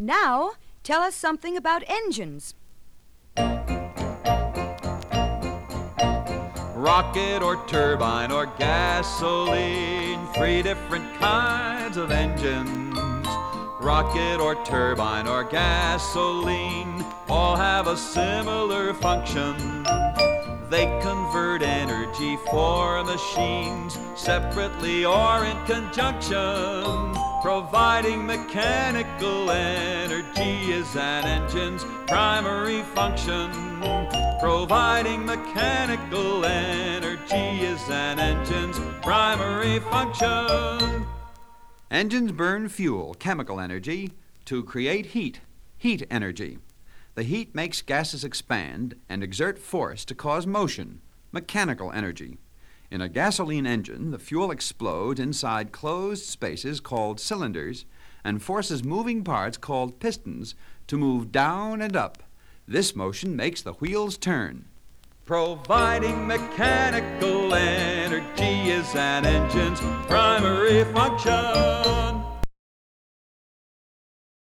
Now, tell us something about engines. Rocket or turbine or gasoline, 3 different kinds of engines. Rocket or turbine or gasoline all have a similar function. They convert energy for machines separately or in conjunction. Providing mechanical energy is an engine's primary function. Providing mechanical energy is an engine's primary function. Engines burn fuel, chemical energy, to create heat energy. The heat makes gases expand and exert force to cause motion, mechanical energy. In a gasoline engine, the fuel explodes inside closed spaces called cylinders and forces moving parts called pistons to move down and up. This motion makes the wheels turn. Providing mechanical energy is an engine's primary function.